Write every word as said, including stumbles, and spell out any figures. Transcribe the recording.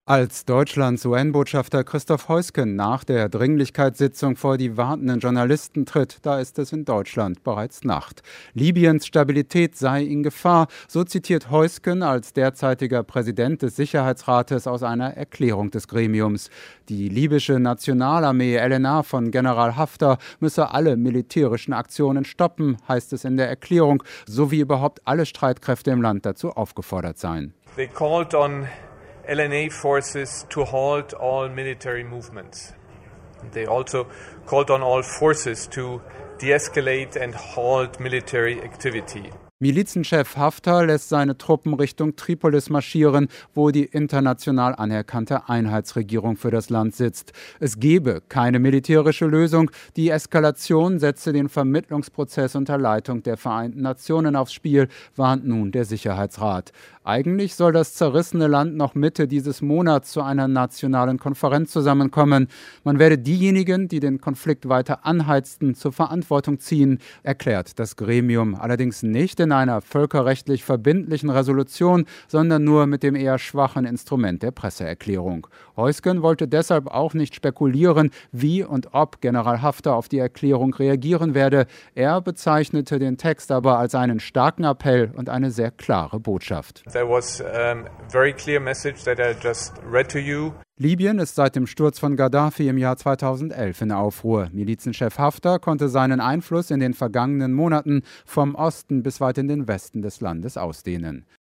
Als Deutschlands U N-Botschafter Christoph Heusgen nach der Dringlichkeitssitzung vor die wartenden Journalisten tritt, da ist es in Deutschland bereits Nacht. Libyens Stabilität sei in Gefahr, so zitiert Heusgen als derzeitiger Präsident des Sicherheitsrates aus einer Erklärung des Gremiums. Die libysche Nationalarmee L N A von General Haftar müsse alle militärischen Aktionen stoppen, heißt es in der Erklärung, sowie überhaupt alle Streitkräfte im Land dazu aufgefordert seien. They called on L N A forces to halt all military movements. They also called on all forces to de-escalate and halt military activity. Milizenchef Haftar lässt seine Truppen Richtung Tripolis marschieren, wo die international anerkannte Einheitsregierung für das Land sitzt. Es gebe keine militärische Lösung. Die Eskalation setze den Vermittlungsprozess unter Leitung der Vereinten Nationen aufs Spiel, warnt nun der Sicherheitsrat. Eigentlich soll das zerrissene Land noch Mitte dieses Monats zu einer nationalen Konferenz zusammenkommen. Man werde diejenigen, die den Konflikt weiter anheizten, zur Verantwortung ziehen, erklärt das Gremium. Allerdings nicht in einer völkerrechtlich verbindlichen Resolution, sondern nur mit dem eher schwachen Instrument der Presseerklärung. Heusgen wollte deshalb auch nicht spekulieren, wie und ob General Haftar auf die Erklärung reagieren werde. Er bezeichnete den Text aber als einen starken Appell und eine sehr klare Botschaft. There was a very clear message that I just read to you. Libyen ist seit dem Sturz von Gaddafi im Jahr zweitausendelf in Aufruhr. Milizenchef Haftar konnte seinen Einfluss in den vergangenen Monaten vom Osten bis weit in den Westen des Landes ausdehnen.